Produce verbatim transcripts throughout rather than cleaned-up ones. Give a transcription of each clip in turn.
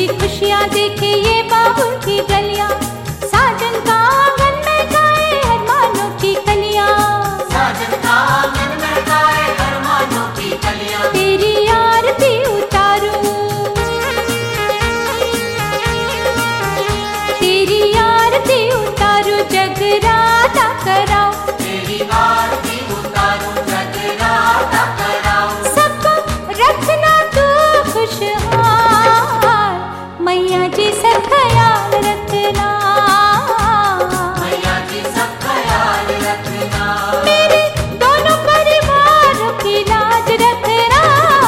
बड़ी खुशियाँ देखे ये बाबुल की गलियाँ, साजन का आंगन में गाए अरमानों की कलियाँ, साजन का आंगन में गाए अरमानों की कलियाँ। तेरी आरती उतारूं, तेरी आरती उतारूं, जगराता कराऊं, तेरी आरती उतारूं, जगराता कराऊं। सबको रखना तू खुशहाल, मैया जी सब ख्याल रखना, मैया जी सब ख्याल रखना। मेरे दोनों परिवारों की लाज रखना,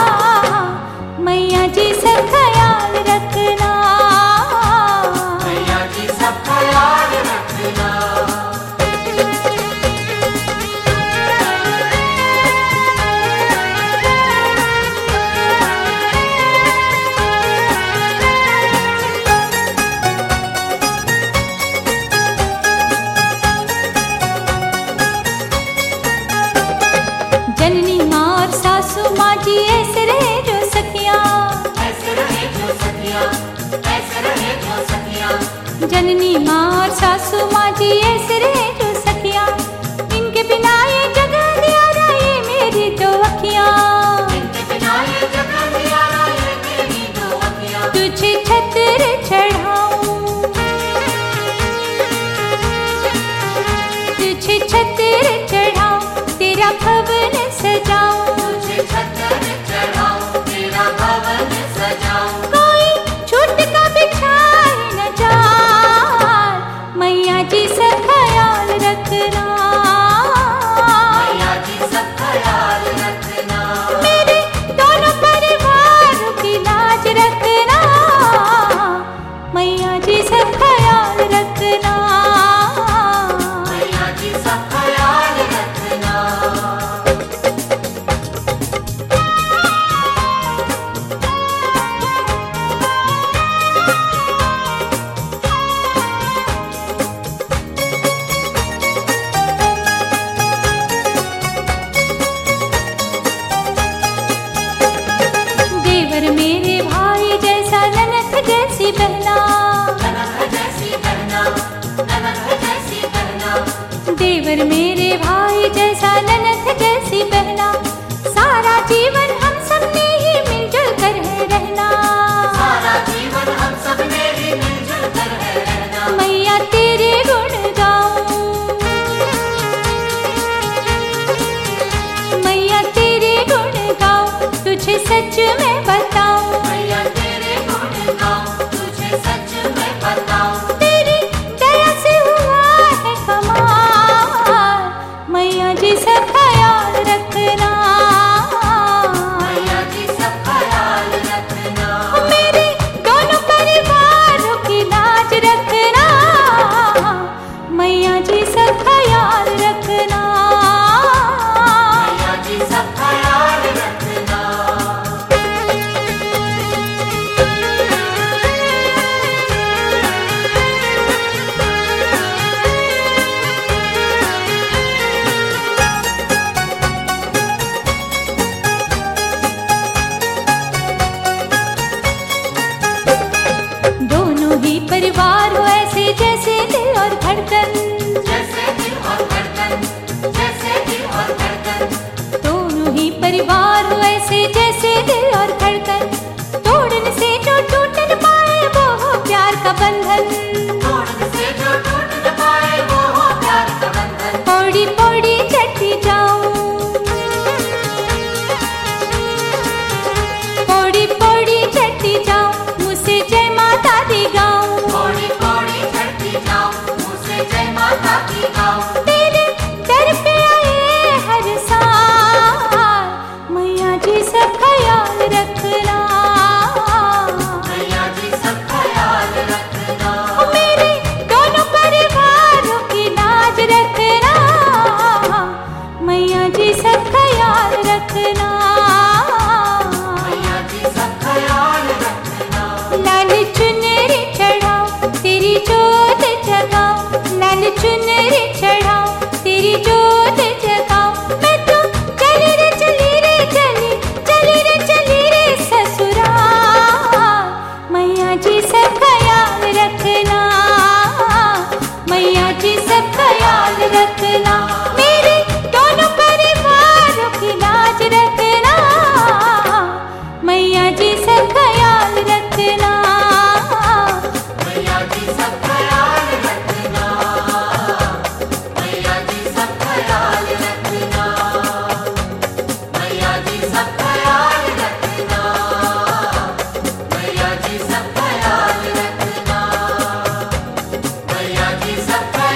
मैया जी सब ख्याल रखना, मैया जी सब ख्याल रखना। जननी माँ और सासू माँ जी ऐसे रहे जो सखियाँ, ऐसे रहे जो सखियाँ, ऐसे रहे जो सखियाँ। जननी माँ और सासू माँ जी ऐसे रहे जो सखियाँ, इनके बिना ये जगह दियारा ये मेरी दो अखियाँ, इनके बिना ये जगह दियारा ये मेरी दो अखियाँ। तुझे छत्र चढ़ाऊं, तुझे छत्र चढ़ाऊं, तेरा भवन सजाऊं, तुझे छत्र चढ़ाऊं, तेरा भवन सजाऊं। कोई छूट का बिछाए न जाए, मैया जी सब ख्याल रखना, मैया जी सब ख्याल रखना। मेरे दोनों परिवारों की लाज रखना, मैया जी सब ख्याल रखना, मैया जी सब ख्याल रखना। देवर मेरे भाई जैसा ननद जैसी बहना, ननद जैसी बहना, ननद जैसी बहना। देवर मेरे भाई जैसा ननद जैसी बहना, सारा जीवन हम सब ने ही मिलजुल कर है रहना, सारा जीवन हम सब ने ही मिलजुल कर है रहना। मैया तेरे गुण गाऊं, मैया तेरे गुण गाऊं, तुझे सच में बताऊं, मैया तेरे गुण गाऊं, तुझे सच में बताऊं। तेरी दया से हुआ है कमाल, मैया जी सब ख्याल रखना, मैया जी सब ख्याल रखना। मेरे दोनों परिवारों की लाज रखना, मैया जी सब ख्याल रखना, मैया जी सब ख्याल रखना। दोनों ही परिवार हो ऐसे जैसे दिल और धड़कन, जैसे दिल और धड़कन, जैसे दिल और धड़कन। दोनों ही परिवार हो ऐसे जैसे दिल और धड़कन, तोड़ने से जो टूट न पाए वो हो प्यार का बंधन, तोड़ने से जो टूट न पाए वो हो प्यार का बंधन। पौड़ी पौड़ी चढ़ती जाऊं, पौड़ी पौड़ी चढ़ती जाऊं, मुझसे जय माता दी गाऊं, पौड़ी पौड़ी चढ़ती जाऊं, मुझसे जय माता सबका